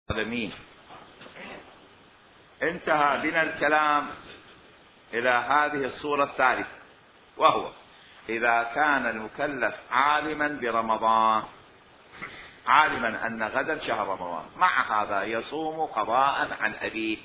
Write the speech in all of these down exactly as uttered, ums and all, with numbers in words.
العالمين. انتهى بنا الكلام إلى هذه الصورة الثالثة، وهو إذا كان المكلف عالما برمضان، عالما أن غدا شهر رمضان، مع هذا يصوم قضاء عن أبيه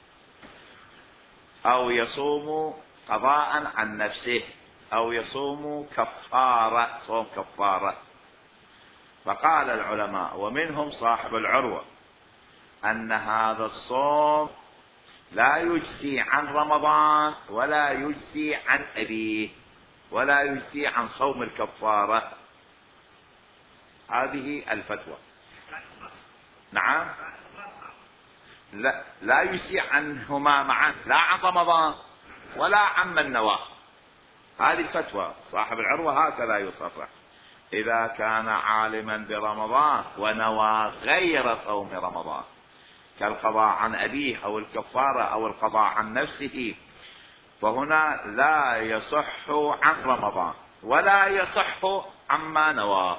أو يصوم قضاء عن نفسه أو يصوم كفارة، صوم كفارة. فقال العلماء ومنهم صاحب العروة أن هذا الصوم لا يجزي عن رمضان ولا يجزي عن أبيه ولا يجزي عن صوم الكفارة. هذه الفتوى. نعم، لا, لا يجزي عنهما معا، لا عن رمضان ولا عن من نوى. هذه الفتوى صاحب العروة هكذا يصرح: إذا كان عالما برمضان ونوى غير صوم رمضان كالقضاء عن أبيه أو الكفارة أو القضاء عن نفسه، فهنا لا يصح عن رمضان ولا يصح عما نوى.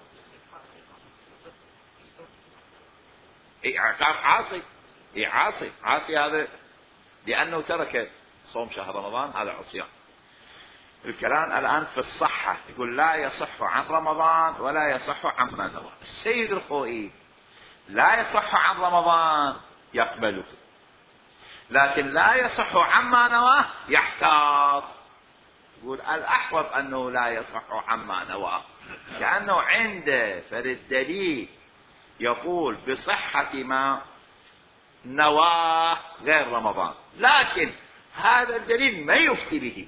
إيه عاصي، إيه عاصي عاصي هذا لأنه ترك صوم شهر رمضان، هذا عصيان. الكلام الآن في الصحة، يقول لا يصح عن رمضان ولا يصح عما نوى. السيد الخوئي لا يصح عن رمضان يقبله، لكن لا يصح عما نواه يحتاط. يقول الأحوط أنه لا يصح عما نواه، كأنه عنده فرد دليل يقول بصحة ما نواه غير رمضان، لكن هذا الدليل ما يفتي به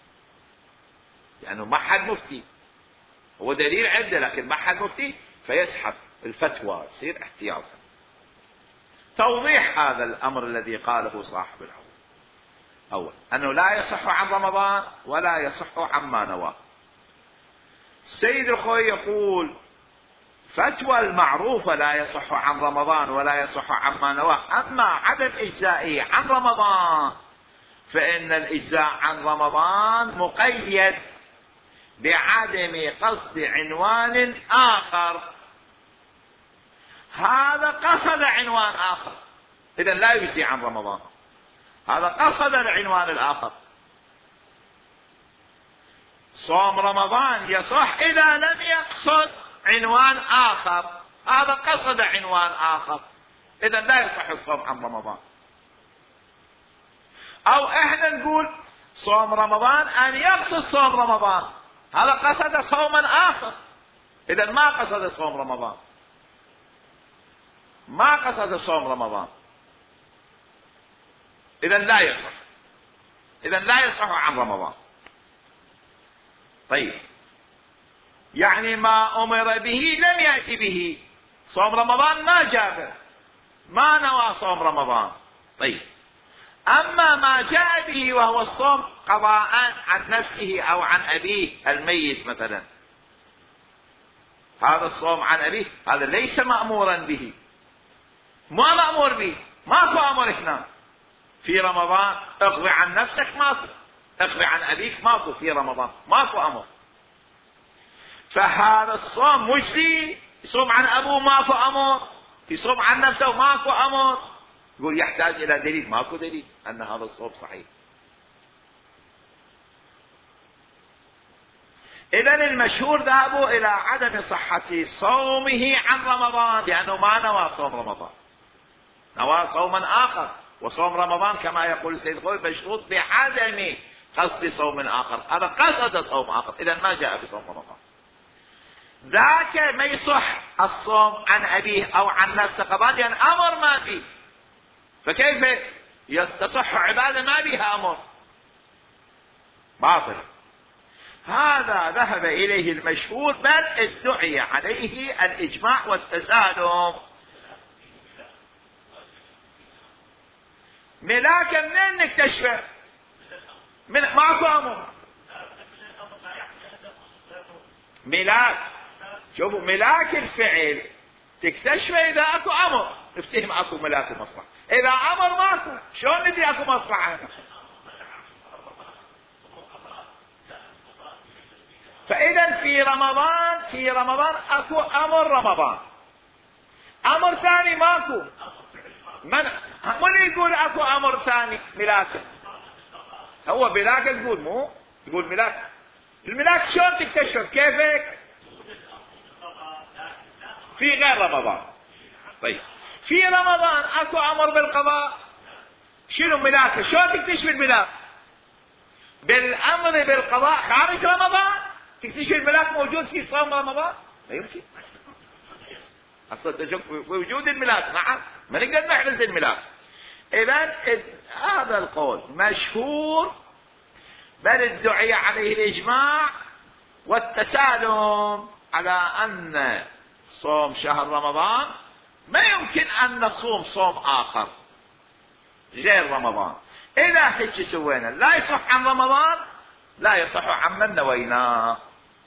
لأنه ما حد مفتي، هو دليل عنده لكن ما حد مفتي، فيسحب الفتوى، يصير احتياطا. توضيح هذا الأمر الذي قاله صاحب العون: أول أنه لا يصح عن رمضان ولا يصح عما نواه. السيد الخوي يقول فتوى المعروفة لا يصح عن رمضان ولا يصح عما نواه، أما عدم إجزائه عن رمضان فإن الإجزاء عن رمضان مقيد بعدم قصد عنوان آخر. هذا قصد عنوان آخر، إذا لا يجزي عن رمضان. هذا قصد العنوان الآخر. صوم رمضان يصح إذا لم يقصد عنوان آخر، هذا قصد عنوان آخر، إذا لا يصح الصوم عن رمضان. أو إحنا نقول صوم رمضان أن يقصد صوم رمضان، هذا قصد صوما آخر، إذا ما قصد صوم رمضان، ما قصد صوم رمضان، إذا لا يصح، إذا لا يصح عن رمضان. طيب، يعني ما أمر به لم يأتي به، صوم رمضان ما جابه، ما نوى صوم رمضان. طيب، أما ما جاء به وهو الصوم قضاء عن نفسه أو عن أبيه الميت مثلا، هذا الصوم عن أبيه هذا ليس مأمورا به، ما مأمور به، ماكو أمر هنا في رمضان اقضي عن نفسك، ماكو اقضي عن أبيك، ماكو في رمضان، ماكو أمر. فهذا الصوم مجزي، يصوم عن أبوه ماكو أمر، يصوم عن نفسه ماكو أمر. يقول يحتاج إلى دليل، ماكو دليل أن هذا الصوم صحيح. إذن المشهور ذهبوا إلى عدم صحة صومه عن رمضان لأنه ما نوى صوم رمضان، نوى صوما آخر، وصوم رمضان كما يقول السيد الخوئي مشروط بعدم قصد صوم آخر، هذا قصد صوم آخر، إذن ما جاء بصوم رمضان. ذاك ما يصح الصوم عن أبيه أو عن نفسه قضاء لأن أمر ما فيه، فكيف يستصح عبادة ما بها أمر؟ باطل. هذا ذهب إليه المشهور، بل ادعي عليه الإجماع والتسالم. ملاكا منين نكتشفه؟ من ماكو أمر. ملاك، شوفوا ملاك الفعل تكتشفه إذا أكو أمر، افتهم أكو ملاك مصلحة، إذا أمر ماكو شلون ندري أكو مصلحة؟ فإذا في رمضان في رمضان أكو أمر رمضان، امر ثاني ماكو. من من يقول اكو امر ثاني؟ ملاكه. هو ملاكه تقول، مو يقول ملاك. الملاك شلون تكتشف؟ كيفك؟ في غير رمضان. طيب في رمضان اكو امر بالقضاء، شنو ملاكه؟ شلون تكتشف الملاك؟ بالامر بالقضاء خارج رمضان تكتشف الملاك موجود في صوم رمضان؟ لا يمكن. اصلا تشك بوجود الملاك. نعم ما نقدر نحرز الملاك. اذا هذا القول مشهور، بل ادعي عليه الاجماع والتسالم على ان صوم شهر رمضان ما يمكن ان نصوم صوم اخر غير رمضان. اذا هيك سوينا لا يصح عن رمضان لا يصح عمن نويناه.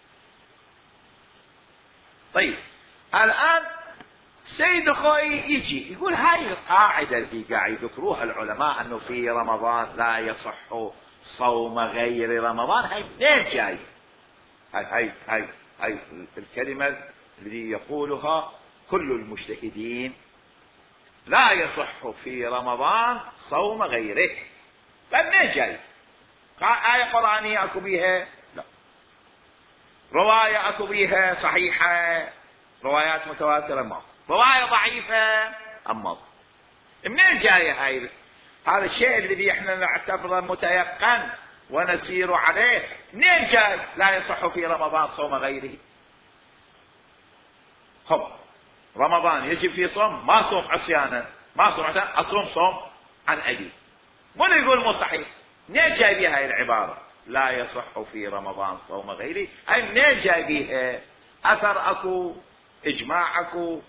طيب الان سيد الخوي يجي يقول هاي القاعدة اللي قاعد يذكروها العلماء انه في رمضان لا يصح صوم غير رمضان، هاي منين جاي؟ هاي هاي هاي هاي الكلمة اللي يقولها كل المجتهدين، لا يصح في رمضان صوم غيره. فمنين جاي؟ آية قرآنية اكو بيها؟ لا. رواية اكو بيها صحيحة؟ روايات متواترة ما. رواية ضعيفة أما. منين جاية هاي؟ هذا الشيء الذي احنا نعتبره متيقن ونسير عليه، منين جاي؟ لا يصح في رمضان صوم غيره. خب رمضان يجب في صوم، ما صوم عصيانا، ما صوم عصيانا، أصوم صوم عن أبي. من يقول مو صحيح؟ منين جاي بيها هاي العبارة؟ لا يصح في رمضان صوم غيره، أي منين جاي بيها؟ أثر أكو؟ إجماع أكو؟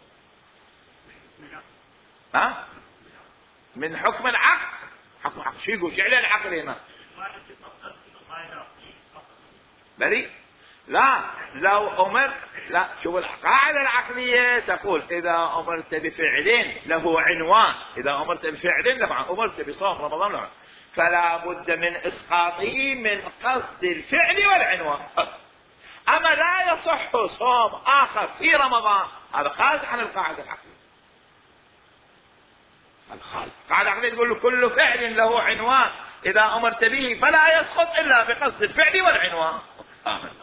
ها؟ من حكم العقل. حكم العقل شو يقول؟ شو العقل هنا؟ بري؟ لا لو أمر، لا شوف القاعدة العقلية تقول إذا أمرت بفعل له عنوان، إذا أمرت بفعل له أمرت بصوم رمضان له، فلا بد من إسقاطه من قصد الفعل والعنوان. أما لا يصح صوم آخر في رمضان، هذا خارج عن القاعدة العقلية. القاعدة العقلية تقول كل فعل له عنوان إذا أمرت به فلا يسقط إلا بقصد الفعل والعنوان. آمين.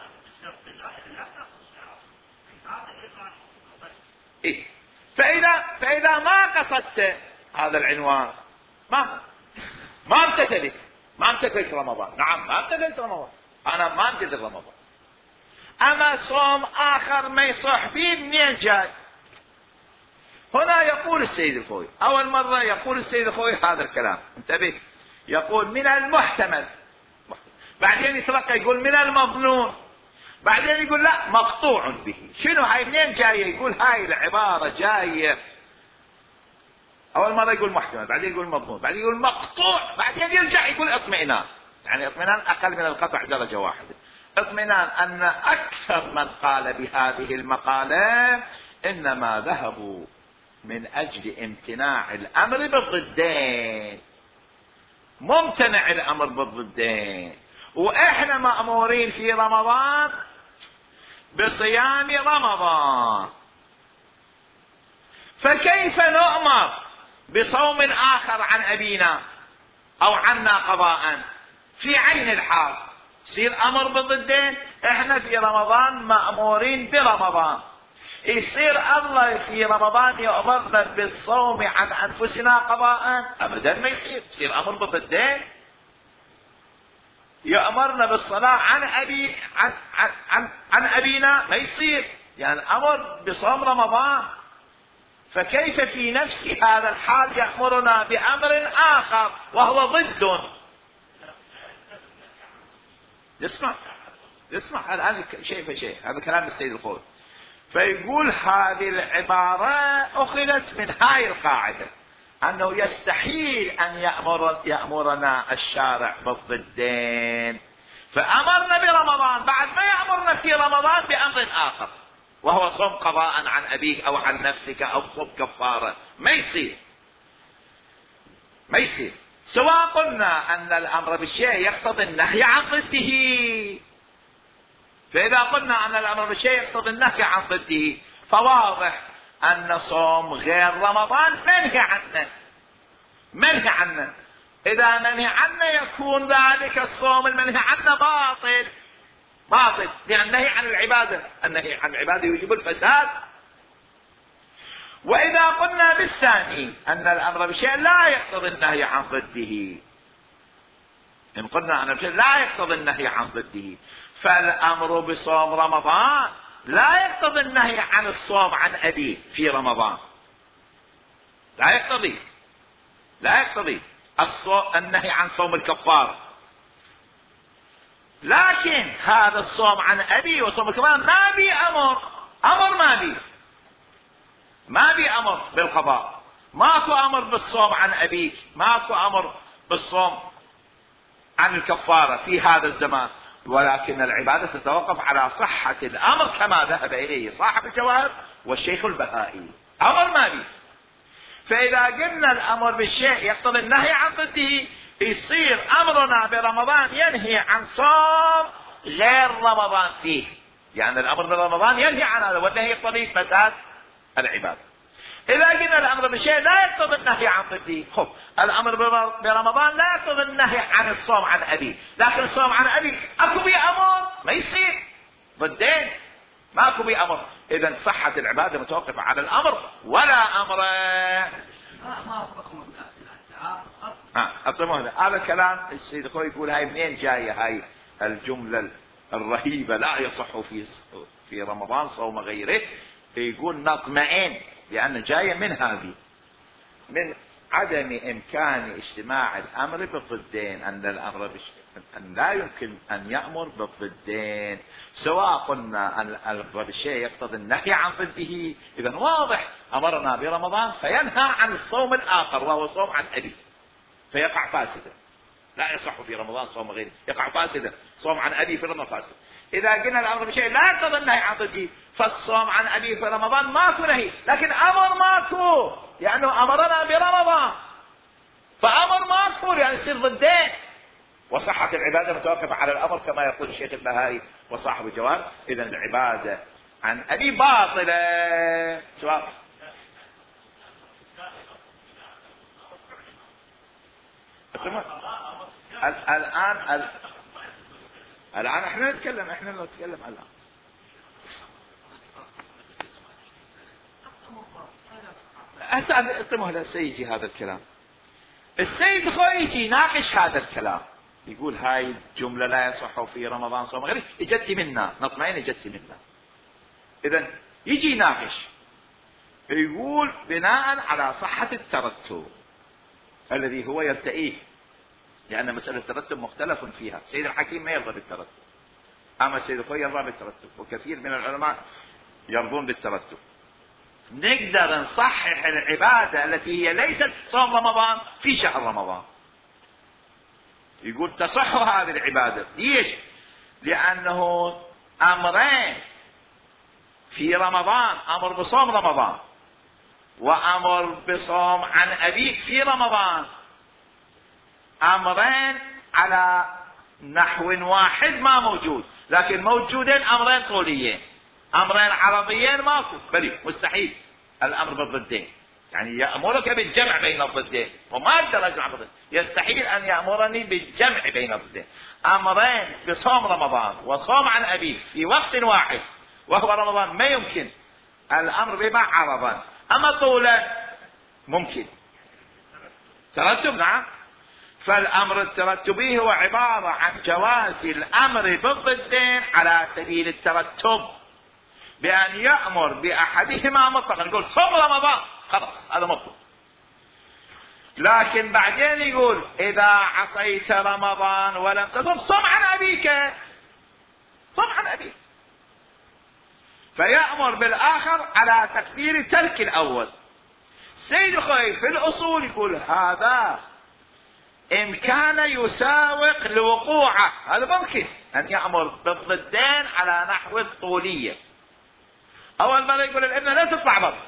إيه؟ فإذا فإذا ما قصدت هذا العنوان ما ما امتثلت ما امتثلت رمضان. نعم ما امتثلت رمضان، أنا ما امتثل رمضان. أما صوم آخر ما يصح فيه منين جاي؟ هنا يقول السيد الخوي أول مرة يقول السيد الخوي هذا الكلام، انتبه، يقول من المحتمل، بعدين يترقى يقول من المظنون، بعدين يقول لا مقطوع به. شنو هاي منين جاية؟ يقول هاي العبارة جاية أول مرة يقول محتمل، بعدين يقول مظنون، بعدين يقول مقطوع، بعدين يرجع يقول اطمئنان. يعني اطمئنان أقل من القطع درجة واحدة. اطمئنان أن أكثر من قال بهذه المقالة إنما ذهبوا من أجل امتناع الأمر بالضدين. ممتنع الأمر بالضدين، وإحنا مأمورين في رمضان بصيام رمضان، فكيف نؤمر بصوم آخر عن أبينا أو عنا قضاء في عين الحال؟ يصير أمر بالضدين. إحنا في رمضان مأمورين برمضان، يصير الله في رمضان يأمرنا بالصوم عن أنفسنا قضاء؟ أبدا ما يصير. يصير أمر بالضدين. يأمرنا بالصلاة عن أبي عن عن عن, عن أبينا ما يصير، يعني أمر بصوم رمضان. فكيف في نفس هذا الحال يأمرنا بأمر آخر وهو ضد؟ اسمع اسمع الآن شيء فشيء، هذا كلام السيد الخوي. فيقول هذه العبارة أخذت من هاي القاعدة أنه يستحيل أن يأمر يأمرنا الشارع بالضدين، فأمرنا برمضان بعد ما يأمرنا في رمضان بأمر آخر وهو صوم قضاء عن أبيك أو عن نفسك أو صوم كفارة. ما يصير ما يصير سواء قلنا أن الأمر بالشيء يقتضي النهي عن ضده، فإذا قلنا أن الأمر بالشيء يقتضي النهي عن ضده فواضح أن صوم غير رمضان منهي عنه منهي عنه إذا منهي عنه يكون ذلك الصوم المنهي عنه باطل باطل، لأن النهي عن العبادة، النهي عن العبادة يوجب الفساد. وإذا قلنا بالثاني أن الأمر بشيء لا يقتضي النهي عن ضده، إن قلنا أن الشيء لا يقتضي النهي عن ضده، فالأمر بصوم رمضان لا يقتضي النهي عن الصوم عن أبيه في رمضان، لا يقتضي لا يقتضي النهي عن صوم الكفار. لكن هذا الصوم عن أبيه وصوم الكفار ما بي أمر أمر ما بي ما بي أمر بالقضاء، ماكو أمر بالصوم عن أبيك، ماكو أمر بالصوم عن الكفارة في هذا الزمان، ولكن العبادة تتوقف على صحة الأمر كما ذهب إليه صاحب الجواهر والشيخ البهائي، أمر ما بي. فإذا قلنا الأمر بالشيء يقتضي النهي عن ضده، يصير أمرنا برمضان ينهي عن صوم غير رمضان فيه، يعني الأمر برمضان ينهي عن هذا والنهي يقتضي فساد العبادة. إذا قلنا الأمر بالشيء لا يقتضي النهي عن ضده، خب الأمر برمضان لا يقتضي النهي عن الصوم عن أبي، لكن الصوم عن أبي أكو بي أمر ما يصير ضدين، ماكو بي أمر. إذا صحة العبادة متوقفة على الأمر ولا أمر ها أطمئن. هذا كلام السيد خوي يقول هاي منين جاية هاي الجملة الرهيبة لا يصح في في رمضان صوم غيره؟ يقول نطمئن لأن جاية من هذه، من عدم إمكان اجتماع الأمر بالضدين، أن الأمر بش... أن لا يمكن أن يأمر بالضدين، سواء قلنا أن الأمر بالشيء يقتضي النهي عن ضده، إذن واضح أمرنا برمضان فينهى عن الصوم الآخر وهو صوم عن أبي فيقع فاسدا، لا يصح في رمضان صوم غيره، يقع فاسدا، صوم عن أبي في رمضان فاسد. إذا قلنا الأمر بشيء لا يقتضي النهي عن ضده، فالصوم عن أبي في رمضان ماكو نهي، لكن أمر ماكو لأنه أمرنا برمضان، فأمر ماكو لأن يصير ضدين، وصحة العبادة متوقفة على الأمر كما يقول الشيخ البهائي وصاحب الجواب. إذن العبادة عن أبي باطلة. سؤال الآن الآن احنا نتكلم احنا نتكلم الآن. هسه اطمه للسيد هذا الكلام، السيد خوي يجي يناقش هذا الكلام، يقول هاي الجملة لا يصح في رمضان صوم غيره، اجت منا نطمئن اجت منا. إذن يجي يناقش يقول بناء على صحة الترتب الذي هو يرتئيه، لأن مسألة الترتب مختلف فيها، سيد الحكيم ما يرضى بالترتب، أما السيد الخوي يرضى بالترتب، وكثير من العلماء يرضون بالترتب. نقدر نصحح العبادة التي هي ليست صوم رمضان في شهر رمضان. يقول تصح هذه العبادة، ليش؟ لأنه أمرين في رمضان، أمر بصوم رمضان وأمر بصوم عن أبيك في رمضان، أمرين على نحو واحد ما موجود، لكن موجودين أمرين طوليين، أمرين عرضيين ماكو، بلي مستحيل الأمر بالضدين، يعني يأمرك بالجمع بين الضدين وما أقدر أجمع بالضدين، يستحيل أن يأمرني بالجمع بين الضدين. أمرين بصوم رمضان وصوم عن أبيه في وقت واحد وهو رمضان ما يمكن الأمر بما عرضا، أما طولا ممكن ترتب. نعم، فالأمر الترتبي هو عبارة عن جواز الأمر بالضدين على سبيل الترتب، بأن يأمر بأحدهما مطلقا، نقول صوم رمضان خلاص هذا مطلق، لكن بعدين يقول إذا عصيت رمضان ولم تصم صم عن أبيك، صم عن أبيك، فيأمر بالآخر على تقدير ترك الأول. سيد الخوي في الأصول يقول هذا إن كان يساوق لوقوعه، هذا ممكن أن يأمر بالضدين على نحو الطولية. أول مرة يقول الابنة لا تطلع برا،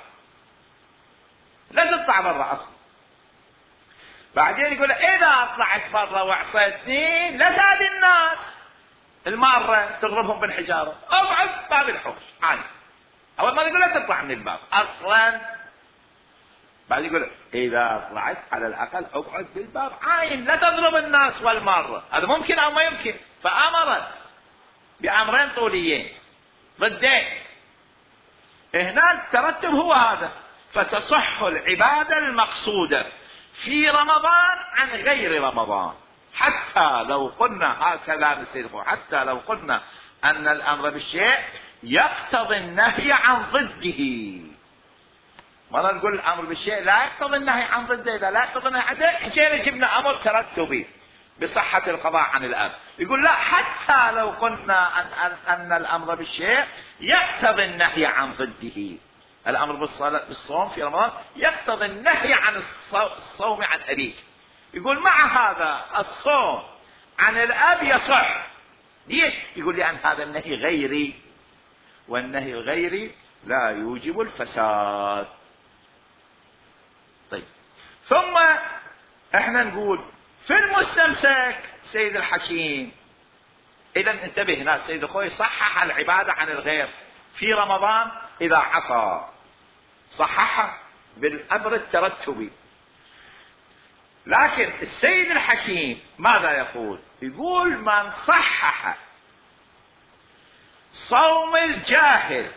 لا تطلع برا أصلا، بعدين يقول إذا طلعت برا وعصيتني لا تأذي الناس المارة تضربهم بالحجارة، أقعد باب الحوش عادي، أول ما يقول لا تطلع من الباب أصلا، بعد يقول إذا طلعت على الأقل اقعد بالباب عاين، لا تضرب الناس والمارة. هذا ممكن أو ما يمكن؟ فأمر بأمرين طوليين ضدين. هنا الترتب هو هذا. فتصح العبادة المقصودة في رمضان عن غير رمضان، حتى لو قلنا هكذا نسيره، حتى لو قلنا أن الأمر بالشيء يقتضي النهي عن ضده. مرة نقول الأمر بالشيء لا يقتضي النهي عن ضده، إذا لا يقتضي النهي عن ضده جينا جبنا أمر ترتبي بصحة القضاء عن الأب. يقول لا، حتى لو قلنا أن, أن, أن الأمر بالشيء يقتضي النهي عن ضده. الأمر بالصوم في رمضان يقتضي النهي عن الصوم عن أبيك. يقول مع هذا الصوم عن الأب يصح. ليش؟ يقول لأن هذا النهي غيري، والنهي الغيري لا يوجب الفساد. طيب، ثم احنا نقول في المستمسك سيد الحكيم. إذا انتبه هنا سيد أخوي، صحح العبادة عن الغير في رمضان إذا عصى، صححها بالأمر الترتبي. لكن السيد الحكيم ماذا يقول؟ يقول من صحح صوم الجاهل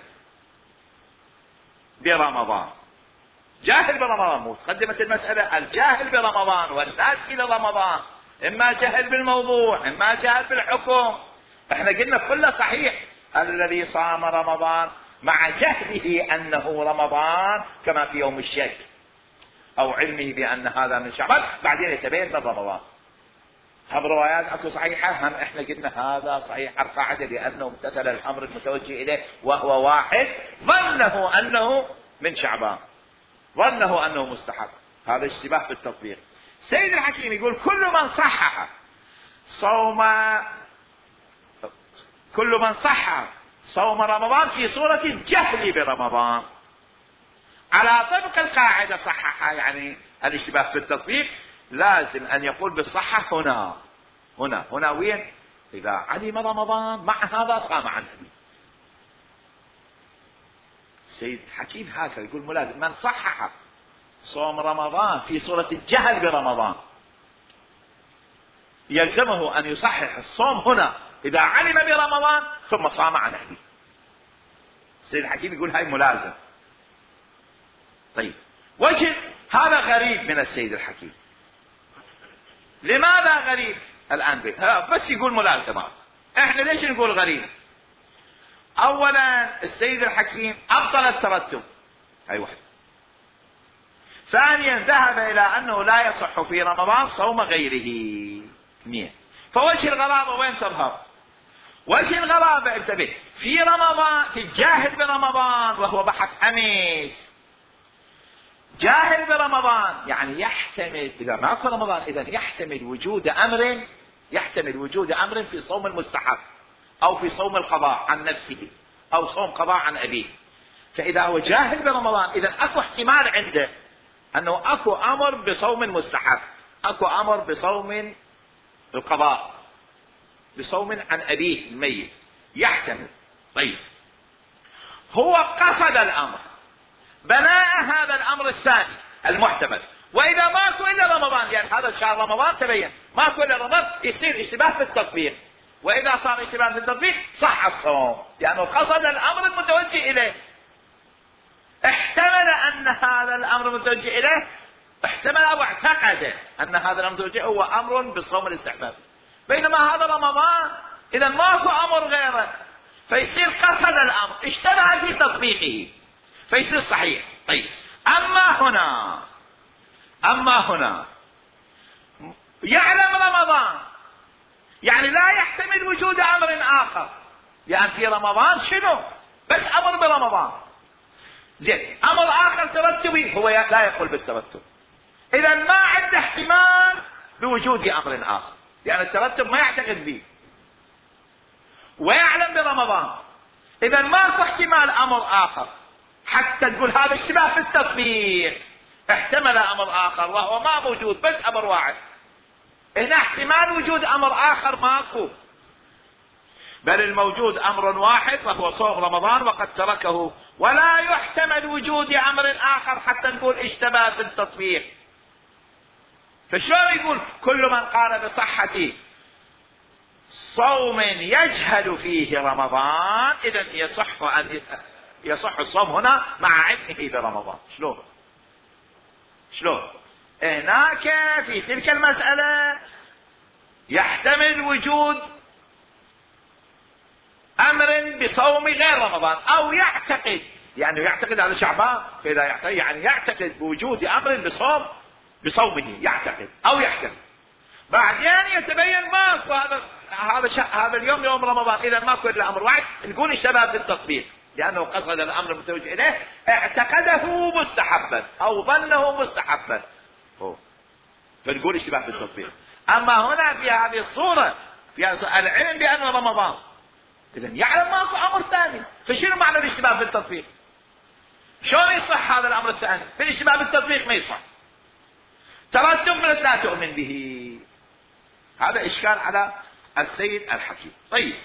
برمضان، جاهل برمضان، متقدمة المسألة الجاهل برمضان والناس إلى رمضان، إما جهل بالموضوع إما جهل بالحكم. احنا قلنا كله صحيح، الذي صام رمضان مع جهله أنه رمضان كما في يوم الشك، أو علمه بأن هذا من شعبان بعدين يتبين من رمضان. هم روايات أكو صحيحة، هم احنا قلنا هذا صحيح القاعدة لأنه امتثل الأمر المتوجه إليه وهو واحد، ظنه أنه من شعبان، ظنه أنه مستحب. هذا اشتباه في التطبيق. سيد الحكيم يقول كل من صحح صوم كل من صحح صوم رمضان في صورة الجهل برمضان على طبق القاعدة صححها، يعني الاشتباه في التطبيق لازم أن يقول بالصحة هنا هنا هنا وين؟ إذا علم رمضان مع هذا صام عن النبي. سيد الحكيم هكذا يقول ملازم من صحح صوم رمضان في صورة الجهل برمضان يلزمه أن يصحح الصوم هنا إذا علم برمضان ثم صام عن أهله. سيد الحكيم يقول هاي ملازم. طيب، وجه هذا غريب من السيد الحكيم. لماذا غريب الآن بيه؟ بس يقول ملازمة. احنا ليش نقول غريب؟ أولا السيد الحكيم أبطل الترتب، هاي واحد. ثانيا ذهب إلى أنه لا يصح في رمضان صوم غيره. اثنين، فوجه الغرابة وين تظهر؟ وجه الغرابة انتبه، في رمضان في الجاهل برمضان وهو بحث أمس، جاهل برمضان يعني يحتمل إذا ماكو رمضان إذا يحتمل وجود أمر يحتمل وجود أمر في صوم المستحب أو في صوم القضاء عن نفسه أو صوم قضاء عن أبيه. فإذا هو جاهل برمضان إذا أكو احتمال عنده أنه أكو أمر بصوم مستحب، أكو أمر بصوم القضاء، بصوم عن أبيه الميت، يحتمل. طيب، هو قصد الأمر، بناء هذا الأمر الثاني المحتمل، وإذا ماكو إلا رمضان، يعني هذا شهر رمضان تبين ماكو إلا رمضان، يصير اشتباه في التطبيق، وإذا صار اشتباه في التطبيق صح الصوم، لأنه يعني قصد الأمر المتوجه إليه. احتمل أن هذا الأمر المتوجه إليه، احتمل أو اعتقد أن هذا الأمر المتوجه هو أمر بالصوم الاستحباب، بينما هذا رمضان إذا ماكو أمر غيره، فيصير قصد الأمر اشتبه في تطبيقه فيصير صحيح. طيب، أما هنا أما هنا يعلم رمضان، يعني لا يحتمل وجود أمر آخر، يعني في رمضان شنو؟ بس أمر برمضان، زين، أمر آخر ترتبي هو لا يقول بالترتب، إذا ما عنده احتمال بوجود أمر آخر، يعني الترتب ما يعتقد به، ويعلم برمضان، إذا ماكو احتمال أمر آخر حتى تقول هذا اشتباه في التطبيق، احتمل أمر آخر وهو ما موجود بس أمر واحد. هنا احتمال وجود أمر آخر ماكو، بل الموجود أمر واحد وهو صوم رمضان وقد تركه، ولا يحتمل وجود أمر آخر حتى نقول اشتبه في التطبيق. فشلون يقول كل من قال بصحة صوم يجهل فيه رمضان إذا يصح أن يصح الصوم هنا مع علمه برمضان؟ شلون شلون هناك في تلك المسألة يحتمل وجود أمر بصوم غير رمضان، أو يعتقد، يعني يعتقد على شعبان، فإذا يعتقد يعني يعتقد بوجود أمر بصوم بصومه، يعتقد أو يحتمل. بعدين يتبين ما هذا هذا هذا اليوم يوم رمضان، إذا ما كل أمر واحد نقول اشتبه بالتطبيق، لأنه قصد الأمر المتوجه إليه اعتقده مستحبا أو ظنه مستحبا، فنقول اشتباه بالتطبيق. أما هنا في هذه الصورة في العلم بأنه رمضان، إذا يعلم ماكو أمر ثاني، فشنو معنى الاشتباه بالتطبيق؟ شلون يصح هذا الأمر الثاني؟ في الاشتباه بالتطبيق ما يصح. ترتب من لا تؤمن به، هذا إشكال على السيد الحكيم. طيب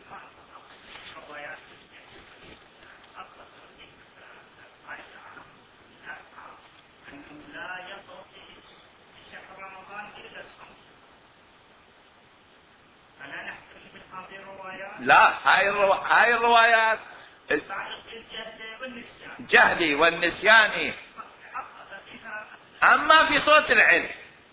لا، هاي الرو... هاي الروايات جهلي والنسياني. أما في صورة العلم،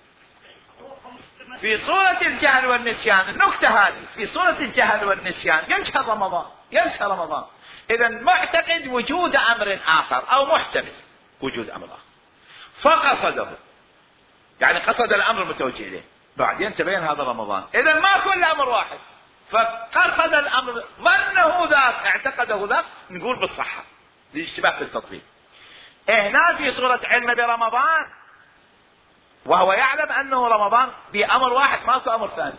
في صورة الجهل والنسيان، النكتة هذه في صورة الجهل والنسيان يجهل رمضان، يجهل رمضان، إذا معتقد وجود أمر آخر أو محتمل وجود أمر آخر فقصده، يعني قصد الأمر المتوجه إليه، بعدين تبين هذا رمضان، إذا ما كل أمر واحد، فقصد الأمر ظنه ذاك اعتقده ذاك، نقول بالصحة للاشتباه بالتطبيق. هنا في صورة علم برمضان وهو يعلم أنه رمضان بأمر واحد ماكو أمر ثاني.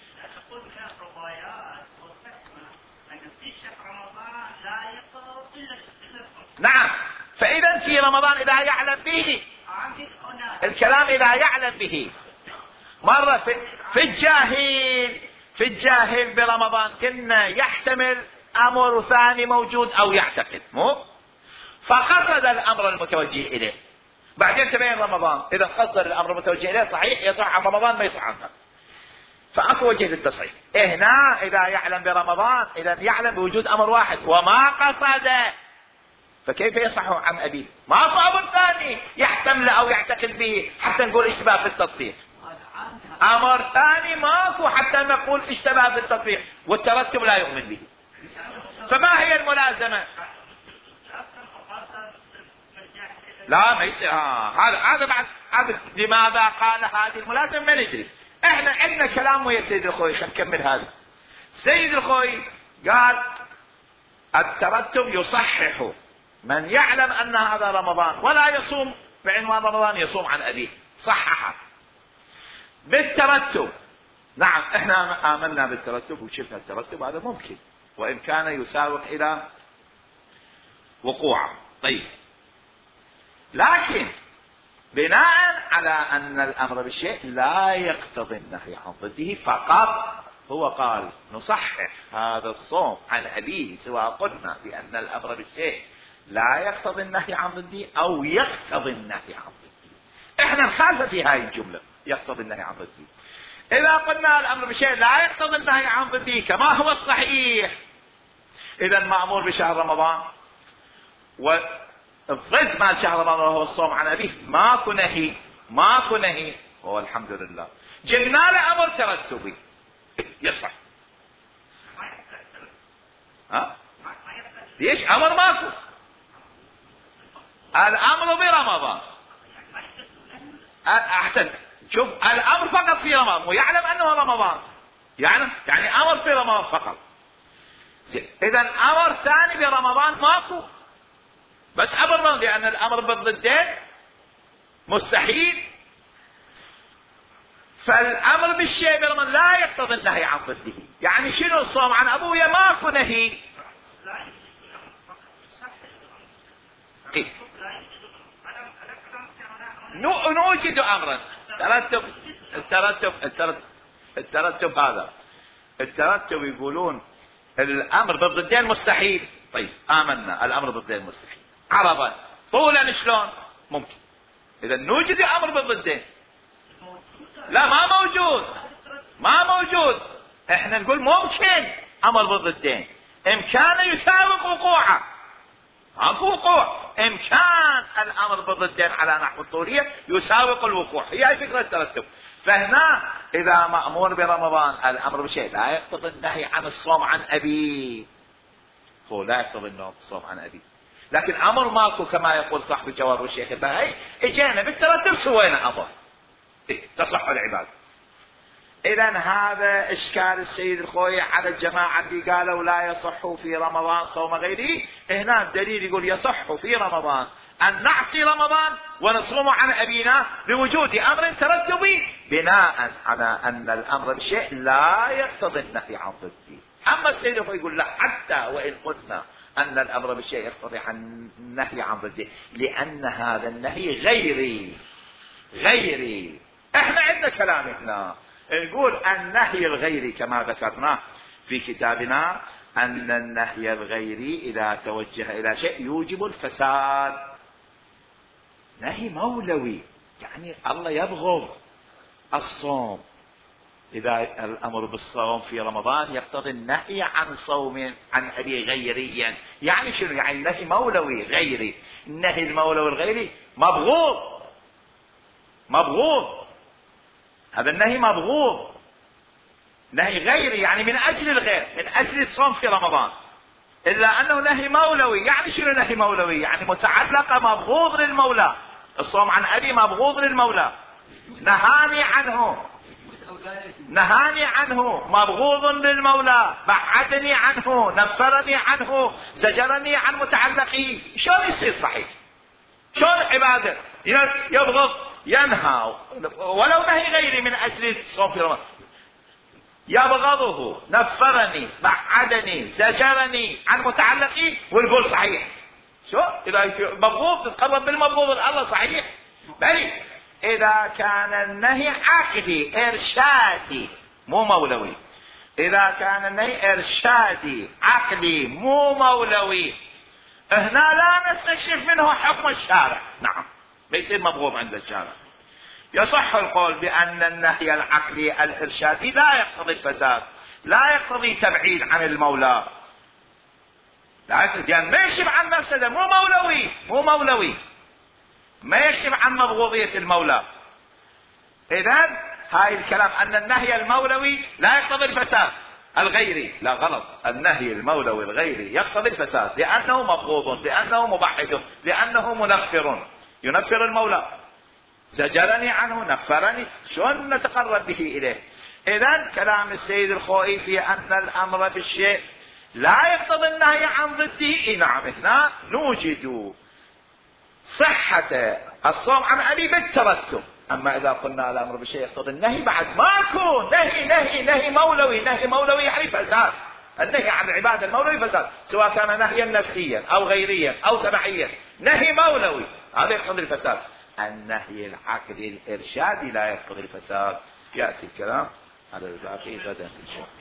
نعم، فإذا في رمضان إذا يعلم به، الكلام إذا يعلم به، مرة في, في الجاهل في الجاهل برمضان كنا يحتمل أمر ثاني موجود أو يعتقد، مو فقصد الأمر المتوجه إليه، بعدين تبين رمضان، إذا قصد الأمر المتوجه إليه صحيح يصح عن رمضان ما يصح عنه، فأكو وجه للتصحيح. هنا إذا يعلم برمضان إذا يعلم بوجود أمر واحد وما قصد، فكيف يصح عن أبيه؟ ما في أمر ثاني يحتمل أو يعتقد به حتى نقول اشتباه بالتطبيق، أمر ثاني ماكو حتى نقول اشتباه بالتطبيق، والترتب لا يؤمن به. فما هي الملازمة؟ لا ما يصير، هذا هذا بعد هذا لماذا قال هذه الملازمة ما ندري. احنا عندنا كلام ويا سيد الخوي، خلينا نكمل هذا. سيد الخوي قال الترتب يصحح من يعلم أن هذا رمضان ولا يصوم بعنوان رمضان، يصوم عن أبيه، صححه بالترتب. نعم احنا آمنا بالترتب وشفنا الترتب، هذا ممكن وإن كان يساوق إلى وقوعه. طيب، لكن بناء على أن الأمر بالشيء لا يقتضي النهي عن ضده فقط، هو قال نصحح هذا الصوم عن أبيه سواء قلنا بأن الأمر بالشيء لا يقتضي النهي عن ضده أو يقتضي النهي عن ضده. احنا نخالف في هاي الجملة يقتضي النهي عن ضده. إذا قلنا الأمر بالشيء لا يقتضي النهي عن ضده كما هو الصحيح، إذا مأمور بشهر رمضان والضد مال شهر رمضان وهو الصوم عن أبيه ماكو نهي، ماكو نهي، هو الحمد لله جبنا له أمر ترتبي يصح. ها؟ ليش أمر ماكو؟ الأمر برمضان أحسن، شوف الأمر فقط في رمضان ويعلم أنه رمضان، يعلم يعني أمر في رمضان فقط. إذا أمر ثاني برمضان ماكو، بس أمر، لأن الأمر بالضدين مستحيل، فالأمر بالشيء برمضان لا يقتضي النهي عن ضده. يعني شنو الصوم عن أبويا ماكو نهي. نوجد أمرا ترتب الترتب الترتب الترتب هذا الترتب يقولون الأمر بالضدين مستحيل. طيب آمنا الأمر بالضدين مستحيل، عرضا طولا شلون ممكن؟ إذا نوجد الأمر بالضدين. لا ما موجود، ما موجود. احنا نقول ممكن أمر بالضدين، إمكانه يساوق وقوعه، اكو وقوع، إمكان الأمر بالضدين على نحو الطولية يساوق الوقوع، هي فكرة الترتب. فهنا إذا مأمور برمضان الأمر بشيء لا يقتضي النهي عن الصوم عن أبي، هو لا يقتضي النهي الصوم عن أبي، لكن أمر ماكو كما يقول صاحب الجواب والشيخ البهائي، اجينا بالترتب سوينا أمر إيه؟ تصح العبادة. إذا هذا إشكال السيد الخوي على الجماعة اللي قالوا لا يصح في رمضان صوم غيره. هنا الدليل يقول يصح في رمضان أن نعصي رمضان ونصوم عن أبينا بوجود أمر ترتبي بناء على أن الأمر بشيء لا يقتضي النهي عن ضده. أما السيد الخوي يقول لا، حتى وإن قلنا أن الأمر بالشيء يقتضي عن النهي عن ضده لأن هذا النهي غيري غيري. احنا عندنا كلام هنا نقول النهي الغيري كما ذكرناه في كتابنا أن النهي الغيري إذا توجه إلى شيء يوجب الفساد. نهي مولوي يعني الله يبغض الصوم، إذا الأمر بالصوم في رمضان يقتضي النهي عن صوم عن أبي غيريا. يعني شنو؟ يعني النهي مولوي غيري. النهي المولوي الغيري مبغوض، مبغوض، هذا النهي مبغوض، نهي غيري يعني من أجل الغير، من أجل الصوم في رمضان، إلا أنه نهي مولوي. يعني شنو نهي مولوي؟ يعني متعلقة مبغوض للمولى، الصوم عن أبي مبغوض للمولى، نهاني عنه، نهاني عنه، مبغوض للمولى، بعدني عنه، نفرني عنه، زجرني عن متعلقي. شلون يصير صحيح؟ شلون عبادة يبغض ينهى ولو نهي غيري من أجل الصوم في رمضان؟ يبغضه، نفرني، بعدني، زجرني عن متعلقي والقول صحيح. شو إذا مبغوض تتقرب بالمبغوض الله صحيح؟ بل إذا كان النهي عقدي إرشادي مو مولوي، إذا كان النهي إرشادي عقدي مو مولوي، هنا لا نستكشف منه حكم الشارع، نعم بيصير مبغوض عند الشارع. يصح القول بأن النهي العقلي الإرشادي لا يقتضي الفساد، لا يقتضي تبعيد عن المولى، لا يقتضي، يعني ما يكشف عن مفسده، مو مولوي، مو مولوي، ما يكشف عن مبغوضية المولى. إذن هاي الكلام أن النهي المولوي لا يقتضي الفساد الغيري، لا غلط، النهي المولوي الغيري يقتضي الفساد لأنه مبغوض، لأنه مبعد، لأنه منفر، ينفر المولى، زجرني عنه، نفرني، شلون نتقرب به إليه؟ إذن كلام السيد الخوئي في أن الأمر بالشيء لا يقتضي النهي عن ضده، نعم هنا نوجد صحة الصوم عن أبي بالترتب. أما إذا قلنا الأمر بالشيء يقتضي النهي بعد ماكو نهي، نهي نهي مولوي، نهي مولوي يعني فساد، النهي عن العبادة المولوي فساد، سواء كان نهيا نفسيا أو غيريا أو تبعيا، نهي مولوي هذا يقتضي الفساد. النهي العقدي الإرشادي لا يقتضي الفساد. يأتي الكلام على الباقي غدا إن شاء الله.